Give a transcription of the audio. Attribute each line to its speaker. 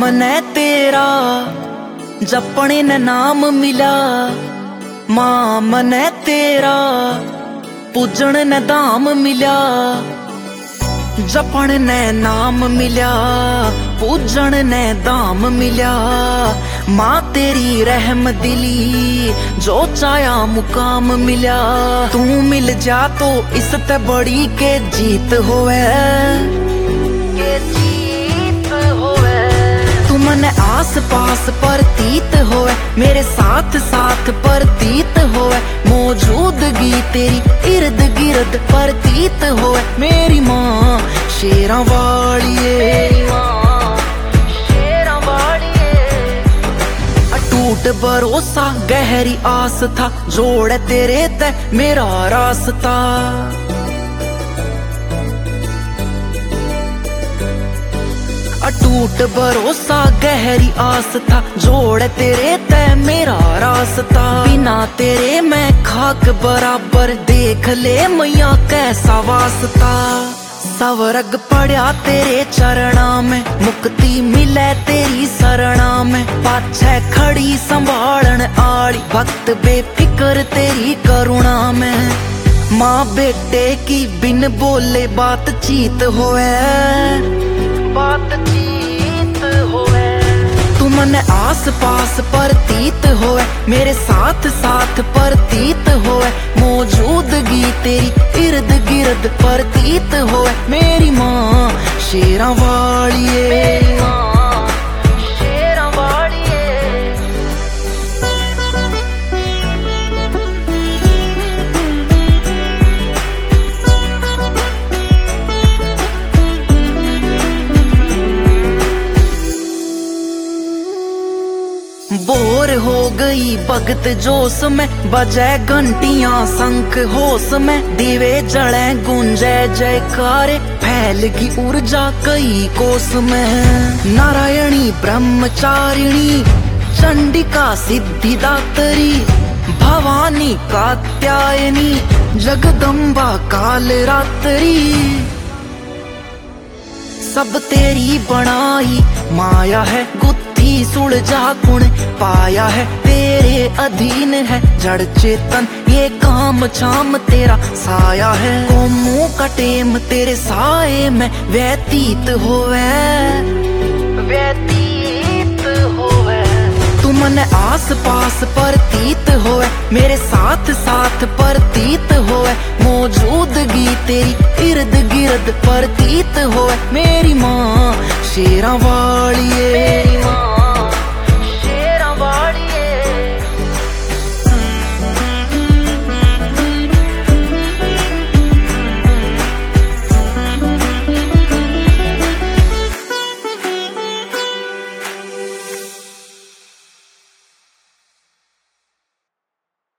Speaker 1: मने तेरा जपने ने नाम मिला, मां मने तेरा पूजन ने दाम मिला। जपन ने नाम मिला, पूजन ने दाम मिला। मां तेरी रहम दिली, जो चाया मुकाम मिला। तू मिल जा तो इसते बड़ी के जीत होवे, के जीत होवे। तू मने आस पास प्रतीत होवे, मेरे साथ साथ प्रतीत होवे। मौजूदगी तेरी इर्द गिर्द प्रतीत होवे। मेरी मां शेरां वालिए, अटूट भरोसा गहरी आस था, जोड़े तेरे ते मेरा रास्ता। अटूट भरोसा गहरी आस था, जोड़े तेरे ते मेरा रास्ता। बिना तेरे मैं खाक बराबर, देख ले मैया कैसा वास्ता। सवरग पड़ा तेरे चरणा में, मुक्ति मिले तेरी शरणा में। पाछे खड़ी संभालन आली, भक्त बेफिक्र तेरी करुणा में। माँ बेटे की बिन बोले बातचीत होवे, बातचीत होवे। तू मने आस पास प्रतीत होवे, मेरे साथ साथ प्रतीत होवे। मौजूदगी तेरी इर्द गिर्द प्रतीत होवे। मेरी मां शेरां वालिए, शेरां वालिए। बोर हो गई भगत जोश में, बजे घंटियां शंख होश में। दीवे जले गुंजे जयकारे, फैलगी ऊर्जा कई कोस में। नारायणी ब्रह्मचारिणी, चंडिका सिद्धिदात्री, भवानी कात्यायनी, जगदम्बा कालरात्रि। सब तेरी बनाई माया है, गुत्थी सुलझा गुण पाया है। तेरे अधीन है जड़ चेतन, ये काम छाम तेरा साया है। कोमू का टेम तेरे साए में व्यतीत होवे, व्यतीत होवे। तू मने आस पास प्रतीत होवे, मेरे साथ साथ प्रतीत होवे। मौजूदगी तेरी इर्द गिर्द प्रतीत होवे। मेरी मां शेरां वालिए।